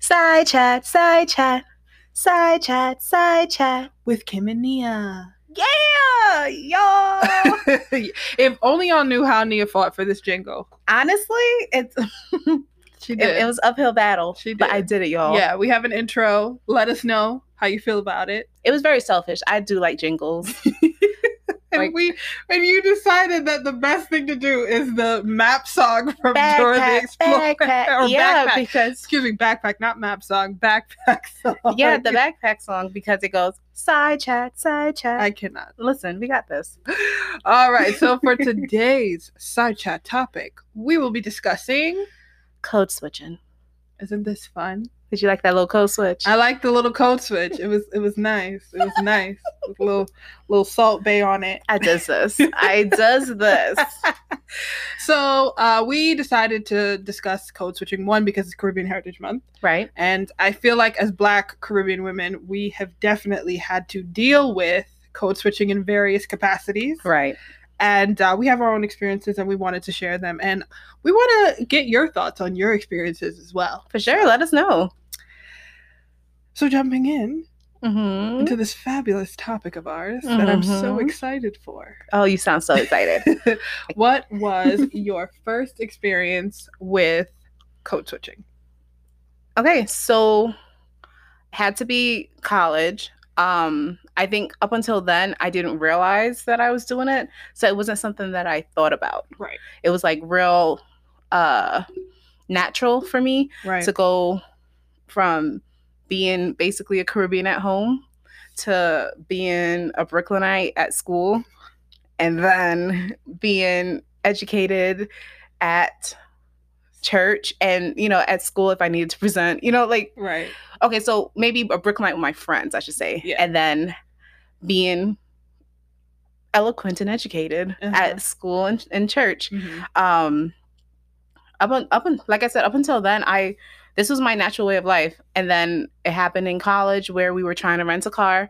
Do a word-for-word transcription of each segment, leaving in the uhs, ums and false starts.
Side chat, side chat, side chat, side chat with Kim and Nia. Yeah, y'all. If only y'all knew how Nia fought for this jingle. Honestly, it's she did. It, it was uphill battle. She did. But I did it, y'all. Yeah, we have an intro. Let us know how you feel about it. It was very selfish. I do like jingles. And like, we and you decided that the best thing to do is the map song from backpack, Dora the Explorer. Backpack. Or yeah, backpack. because excuse me, backpack, not map song, backpack song. Yeah, the backpack song because it goes side chat, side chat. I cannot. Listen, we got this. All right, so for today's side chat topic, we will be discussing code switching. Isn't this fun? Did you like that little code switch? I like the little code switch. It was it was nice. It was nice. With a little little Salt Bae on it. I does this. I does this. So uh, we decided to discuss code switching, one, because it's Caribbean Heritage Month. Right. And I feel like as Black Caribbean women, we have definitely had to deal with code switching in various capacities. Right. And uh, we have our own experiences and we wanted to share them. And we want to get your thoughts on your experiences as well. For sure. Let us know. So jumping in mm-hmm. into this fabulous topic of ours mm-hmm. that I'm so excited for. Oh, you sound so excited. What was your first experience with code switching? Okay, so had to be college. Um, I think up until then, I didn't realize that I was doing it. So it wasn't something that I thought about. Right. It was like real uh, natural for me right. to go from being basically a Caribbean at home to being a Brooklynite at school and then being educated at church and, you know, at school if I needed to present, you know, like, right. Okay, so maybe a Brooklynite with my friends, I should say. Yeah. And then being eloquent and educated uh-huh. at school and, and church. Mm-hmm. Um, up, on, up on, like I said, up until then, I this was my natural way of life. And then it happened in college where we were trying to rent a car.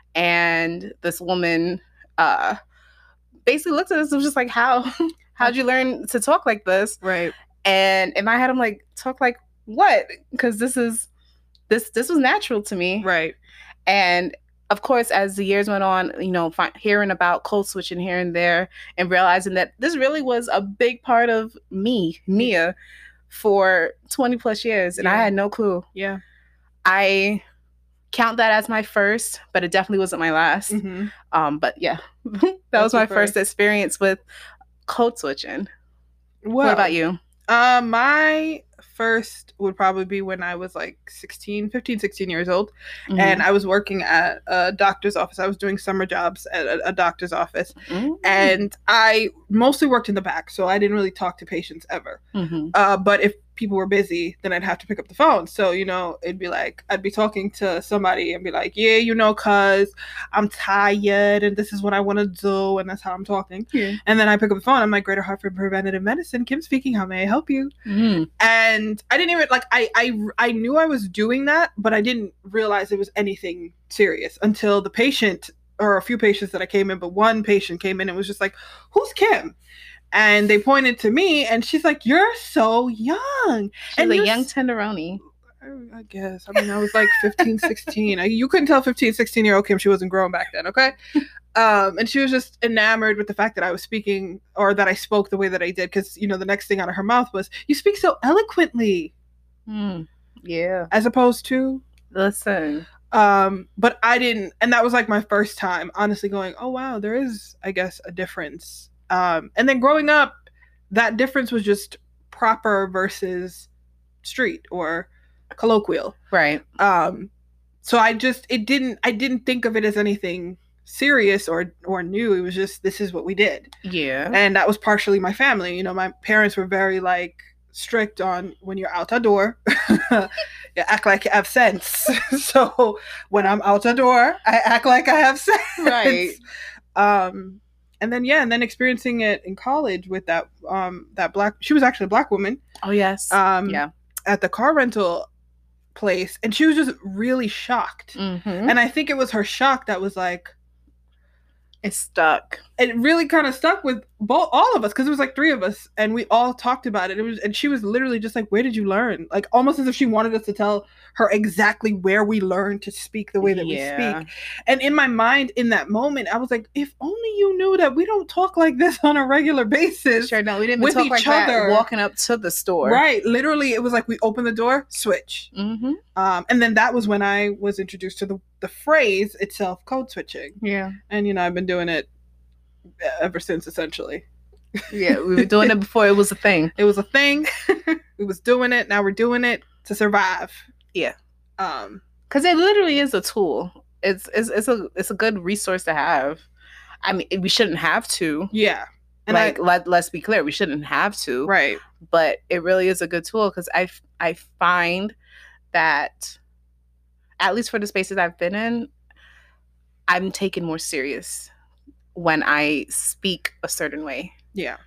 And this woman uh, basically looked at us and was just like, how, how'd you learn to talk like this? Right. And in my head, I'm like, talk like what? Because this is, this, this was natural to me. Right. And of course, as the years went on, you know, fi- hearing about code switching here and there and realizing that this really was a big part of me, Nia, for twenty plus years. And yeah. I had no clue. Yeah. I count that as my first, but it definitely wasn't my last. Mm-hmm. Um, but yeah, that That's was my first. first experience with code switching. Well, what about you? Uh, my first would probably be when I was like sixteen, fifteen, sixteen years old. Mm-hmm. And I was working at a doctor's office. I was doing summer jobs at a, a doctor's office. Mm-hmm. And I mostly worked in the back, so I didn't really talk to patients ever. Mm-hmm. Uh, but if people were busy, then I'd have to pick up the phone. So, you know, it'd be like, I'd be talking to somebody and be like, yeah, you know, cause I'm tired and this is what I want to do. And that's how I'm talking. Yeah. And then I pick up the phone. I'm like, Greater Hartford Preventative Medicine, Kim speaking. How may I help you? Mm-hmm. And I didn't even like, I, I, I knew I was doing that, but I didn't realize it was anything serious until the patient or a few patients that I came in, but one patient came in and was just like, who's Kim? And they pointed to me, and she's like, "You're so young." She's and a young tenderoni. I guess. I mean, I was like fifteen, sixteen. I, you couldn't tell fifteen, sixteen-year-old Kim she wasn't grown back then, okay? Um, and she was just enamored with the fact that I was speaking, or that I spoke the way that I did, because, you know, the next thing out of her mouth was, "You speak so eloquently." Mm, yeah. As opposed to... Listen. Um, but I didn't... And that was like my first time, honestly, going, oh, wow, there is, I guess, a difference. Um, and then growing up, that difference was just proper versus street or colloquial. Right. Um, so I just, it didn't, I didn't think of it as anything serious or, or new. It was just, this is what we did. Yeah. And that was partially my family. You know, my parents were very like strict on when you're out the door, you act like you have sense. So when I'm out the door, I act like I have sense. Right. Um, And then, yeah, and then experiencing it in college with that, um, that black, she was actually a black woman. Oh, yes. Um, yeah. At the car rental place. And she was just really shocked. Mm-hmm. And I think it was her shock that was like, It stuck. It really kind of stuck with both all of us because it was like three of us and we all talked about it. It was, and she was literally just like, "Where did you learn?" Like almost as if she wanted us to tell her exactly where we learned to speak the way that Yeah. we speak. And in my mind, in that moment, I was like, "If only you knew that we don't talk like this on a regular basis." Sure, no, we didn't even with talk each like other. that walking up to the store. Right, literally, it was like we opened the door, switch. Mm-hmm. Um, and then that was when I was introduced to the the phrase itself, code switching. Yeah, and you know I've been doing it ever since, essentially. Yeah, we were doing it before it was a thing. It was a thing. We was doing it. Now we're doing it to survive. Yeah. Um, because it literally is a tool. It's it's it's a it's a good resource to have. I mean, we shouldn't have to. Yeah. And like I, let let's be clear, we shouldn't have to. Right. But it really is a good tool because I I find that, at least for the spaces I've been in, I'm taken more serious when I speak a certain way. Yeah.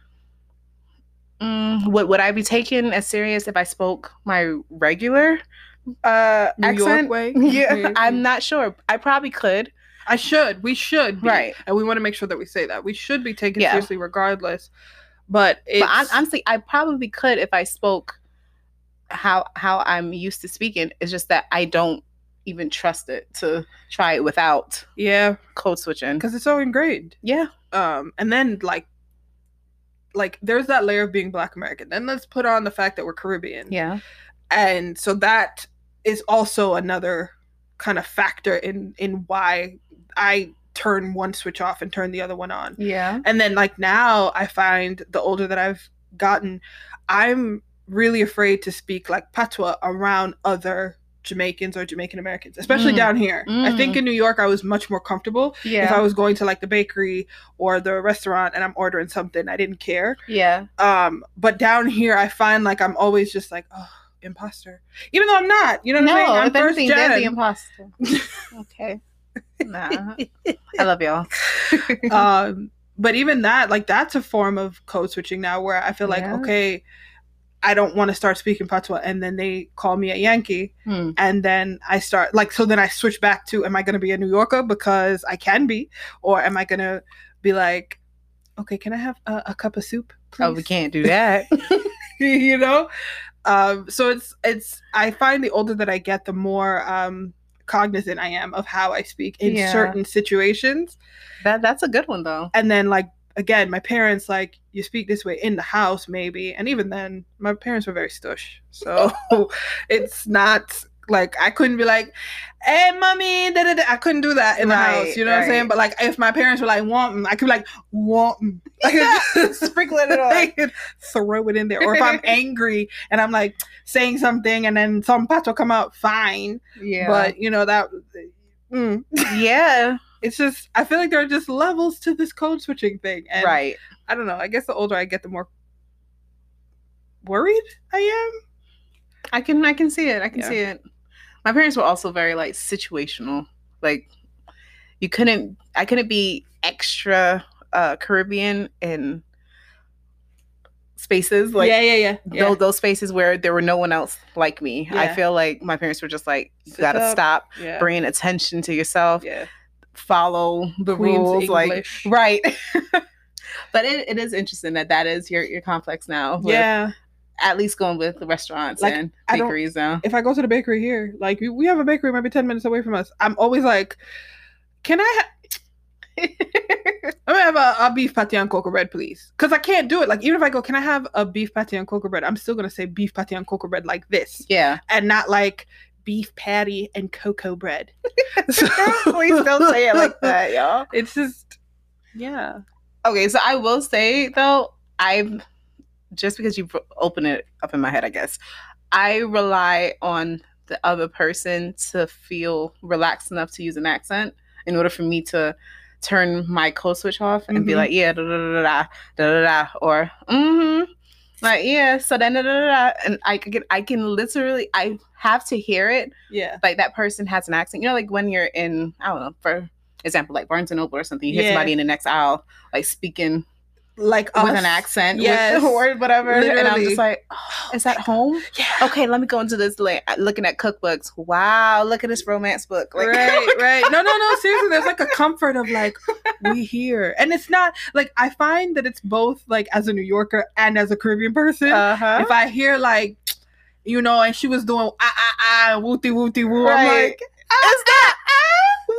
Mm, would would I be taken as serious if I spoke my regular uh, New accent? York way? Yeah, I'm not sure. I probably could. I should. We should be. Right. And we want to make sure that we say that. We should be taken Yeah. seriously regardless. But it's... But hon- honestly, I probably could if I spoke how how I'm used to speaking. It's just that I don't even trust it to try it without yeah, code switching. because it's so ingrained. Yeah. Um, and then like, like there's that layer of being Black American. Then let's put on the fact that we're Caribbean. Yeah. And so that is also another kind of factor in in why I turn one switch off and turn the other one on. Yeah. And then like now I find the older that I've gotten, I'm really afraid to speak like patois around other Jamaicans or Jamaican Americans, especially Mm. down here. Mm. I think in New York I was much more comfortable. Yeah. If I was going to like the bakery or the restaurant and I'm ordering something, I didn't care. Yeah. Um, but down here I find like I'm always just like, oh, imposter. Even though I'm not. You know what No, I'm saying? I'm if first anything, they're the gen. imposter. Okay. Nah. I love y'all. um, but even that, like that's a form of code switching now where I feel like, Yeah. okay, I don't want to start speaking patois and then they call me a Yankee Hmm. and then I start like, so then I switch back to, am I going to be a New Yorker because I can be, or am I going to be like, okay, can I have a, a cup of soup, please? Oh, we can't do that. You know? Um, so it's, it's, I find the older that I get, the more, um, cognizant I am of how I speak in Yeah. certain situations. That that's a good one though. And then like, again, my parents, like, you speak this way in the house, maybe. And even then, my parents were very stush. So it's not like, I couldn't be like, hey, mommy, da, da, da. I couldn't do that in the Right, house. You know what I'm right. saying? But like, if my parents were like, want, I could be like, want. I could just Sprinkling it on. I could throw it in there. Or if I'm angry and I'm like saying something and then some pato come out, fine. Yeah. But, you know, that, mm. yeah. It's just, I feel like there are just levels to this code switching thing. And Right. I don't know. I guess the older I get, the more worried I am. I can I can see it. I can Yeah. see it. My parents were also very like situational. Like you couldn't I couldn't be extra uh Caribbean in spaces like yeah, yeah, yeah. yeah. those, those spaces where there were no one else like me. I Yeah. feel like my parents were just like, you Sit gotta up. stop, yeah. bring attention to yourself, yeah. follow the Queen's rules, English. like right. But it, it is interesting that that is your your complex now. with Yeah. at least going with the restaurants Like, and I don't- bakeries now. If I go to the bakery here, like we, we have a bakery maybe ten minutes away from us, I'm always like, can I ha- I'm gonna have a, a beef patty and cocoa bread, please. Because I can't do it. Like, even if I go, can I have a beef patty and cocoa bread? I'm still gonna say beef patty and cocoa bread like this. Yeah. And not like beef patty and cocoa bread. So- Please don't say it like that, y'all. It's just, yeah. Okay, so I will say though, I've just because you open it up in my head, I guess, I rely on the other person to feel relaxed enough to use an accent in order for me to turn my code switch off and be Mhm. like, yeah, da da da da da da da, or mm-hmm, like yeah, so then da da da da, and I can I can literally I have to hear it. Yeah. Like that person has an accent. You know, like when you're in, I don't know, for example, like Barnes and Noble or something, you hear Yeah. somebody in the next aisle like speaking like with us. an accent, Yes. with, or whatever. And I'm Literally. just like, oh, is that home? Yeah. Okay, let me go into this, like, looking at cookbooks. Wow, look at this romance book. Like, right, right. No, no, no. Seriously, there's like a comfort of like, we here. And it's not like, I find that it's both like as a New Yorker and as a Caribbean person. uh-huh. If I hear like, you know, and she was doing ah ah ah wooty wooty woo, I'm Right. like, ah, Is that ah,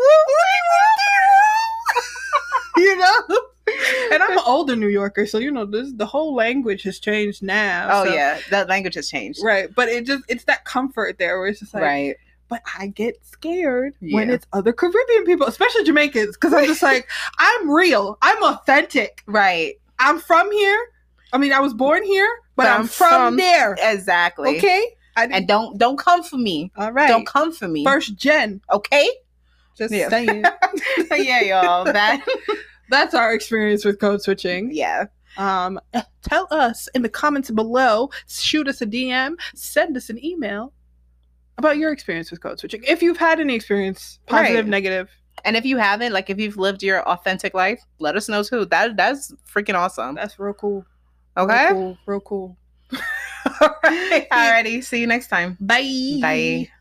woo, you know. And I'm an older New Yorker, so you know this. The whole language has changed now. oh so- yeah, that language has changed. right. But it just it's that comfort there where it's just like, Right. but I get scared when Yeah. it's other Caribbean people, especially Jamaicans, because I'm just like, I'm real, I'm authentic, Right. I'm from here. I mean, I was born here, but, But I'm, I'm from, from- there. Exactly. Okay. I And don't don't come for me. all right. Don't come for me. First gen. Okay. Just Yeah. saying. Yeah, y'all. That. That's our experience with code switching. Yeah. Um, tell us in the comments below. Shoot us a D M. Send us an email about your experience with code switching. If you've had any experience, positive, Right. negative. And if you haven't, like, if you've lived your authentic life, let us know too. That that's freaking awesome. That's real cool. Okay. Real cool. Real cool. Alrighty. See you next time. Bye. Bye.